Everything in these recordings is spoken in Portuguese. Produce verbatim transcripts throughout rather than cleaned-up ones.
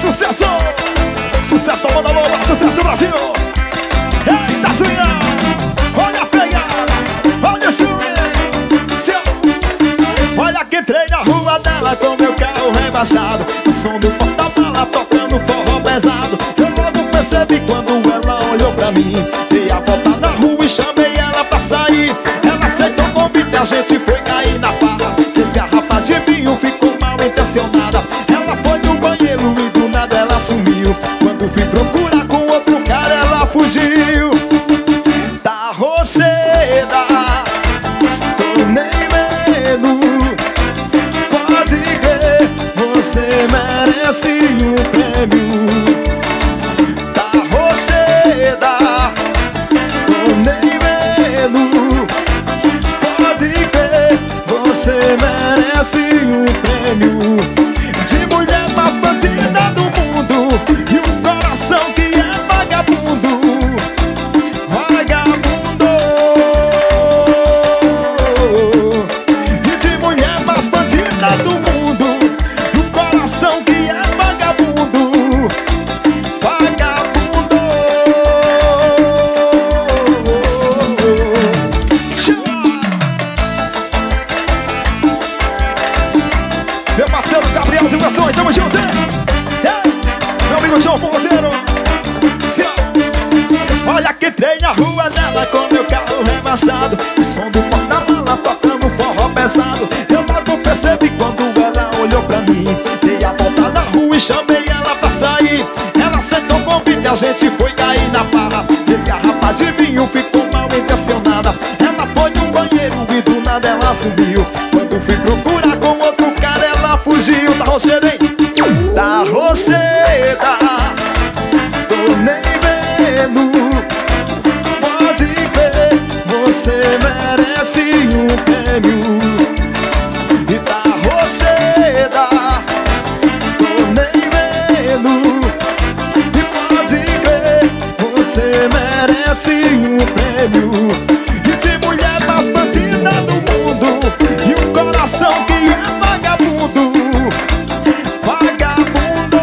sucesso! Sucesso da banda louca, sucesso do Brasil! Eita, swinga! Olha a pegada! Olha o swing! Olha que entrei na rua dela com meu carro rebaixado, o som do porta-mala tocando forró pesado. Eu logo percebi quando ela olhou pra mim. Dei a volta na rua e chamei ela pra sair. Ela aceitou o convite, a gente foi cair na farra. Três garrafas de vinho, ficou mal intencionada. Ela foi no banheiro e do nada ela sumiu. Quando fui procurar com outro cara, ela fugiu. Tá rocheda, tô nem vendo. Pode crer, você merece um prêmio. Tá rocheda, tô nem vendo. Pode crer, você merece um prêmio. De mulher mais bandida do mundo e um coração que é vagabundo. Vagabundo. E de mulher mais bandida do mundo e um coração que é vagabundo. Vagabundo. Meu parceiro Gabriel Divulgações, tamo junto, hein? Meu amigo João Forrozeiro. Olha que entrei na rua dela com meu carro rebaixado, o som do porta-mala tocando forró pesado. Eu logo percebi quando ela olhou pra mim. Dei a volta na rua e chamei ela pra sair. Ela aceitou o convite, a gente foi cair na farra. Três garrafas de vinho, ficou mal intencionada. Ela foi no banheiro e do nada ela subiu. Quando fui procurar com outro cara, ela fugiu. Tá rocheda, hein? Tá rocheda, tô nem vendo. Pode crer, você merece um prêmio. E tá rocheda, tô nem vendo. E pode crer, você merece um prêmio. E de mulher mais bandida do mundo e um coração que é vagabundo. Vagabundo.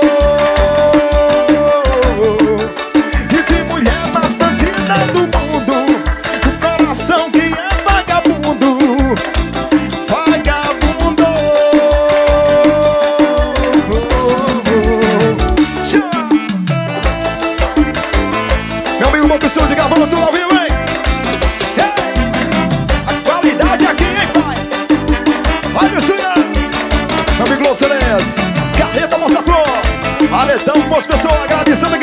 E de mulher mais bandida do mundo, um coração que é vagabundo. Vagabundo. Meu amigo Montessor de Gravando tudo ao vivo, hein? A qualidade aqui, hein, pai? Olha o senhor. Meu amigo Louceles, Carreta Moça Flor, Aletão, boas pessoas, agradecendo